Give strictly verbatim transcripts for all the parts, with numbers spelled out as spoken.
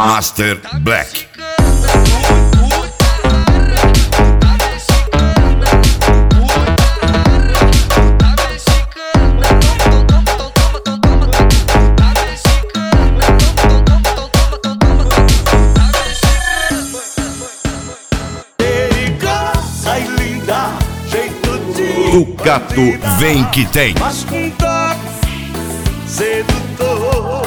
Master Black. Tucato vem que tem. Mas com toque sedutor,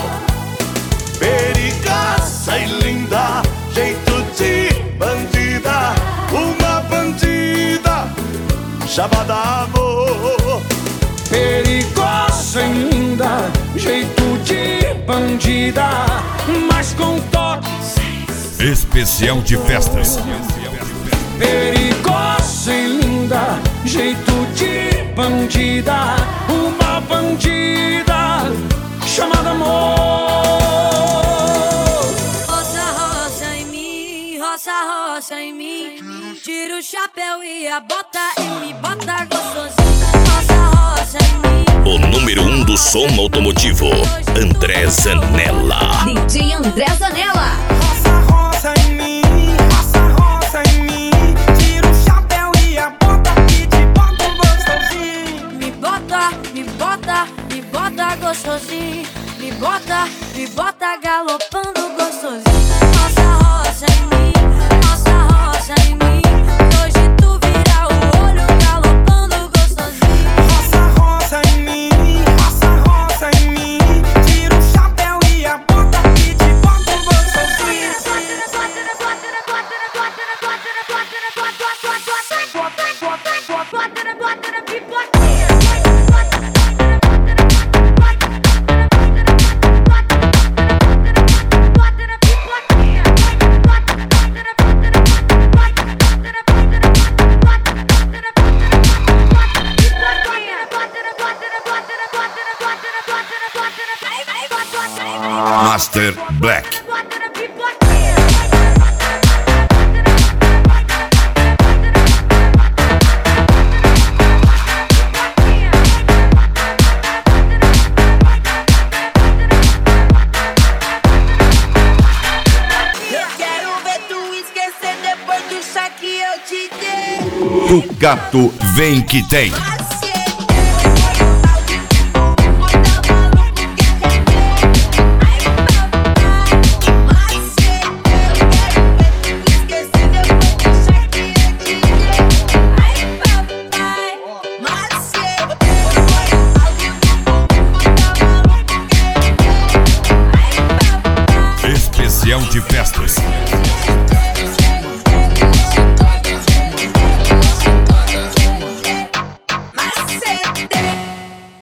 perigosa e linda, jeito de bandida, uma bandida chamada amor. Perigosa e linda, jeito de bandida, mas com toques Especial de festas. Perigosa e linda, jeito de bandida, uma bandida chamada amor. Roça, roça em mim, roça, roça em mim. Tira o chapéu e a bota e me bota gostosinho. Roça, roça em mim. O número um do som automotivo, André Zanella. D J André Zanella. Roça, roça em mim, roça, roça em mim. Tira o chapéu e a bota e te bota gostosinho. Me bota, me bota, me bota gostosinho. Me bota, me bota galopando gostosinho. Roça, roça em mim, roça, roça em mim. Hoje tu vira o olho galopando gostosinho. Roça, roça em mim, roça, roça em mim. Tira o chapéu e a bota e te bota gostosinho. Master Black. Eu quero ver tu esquecer depois do chá que eu te dei. Tucato vem que tem. Especial de festas.